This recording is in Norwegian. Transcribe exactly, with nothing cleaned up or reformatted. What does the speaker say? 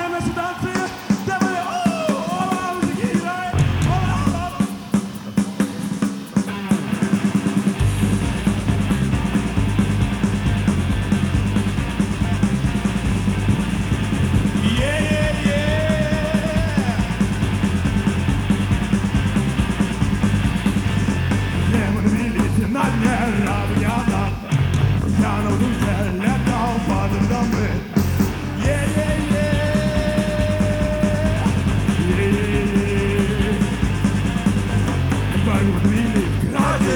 neste danse. Det er bare åh, åh, musikk i deg. Åh, åh, åh. Yeah, yeah, yeah. Lever vi litt nærmere av Jana. Jana, du teller down på den gamle. Yeah, yeah, yeah. Yeah, yeah, yeah. Bare vi litt